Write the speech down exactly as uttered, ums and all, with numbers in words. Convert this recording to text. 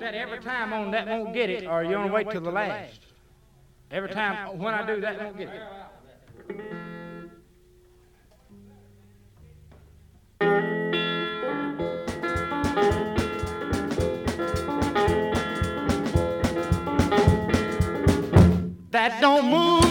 that every time on that won't get it, or you want to wait till the last. Every time when I do that won't get it. That don't move.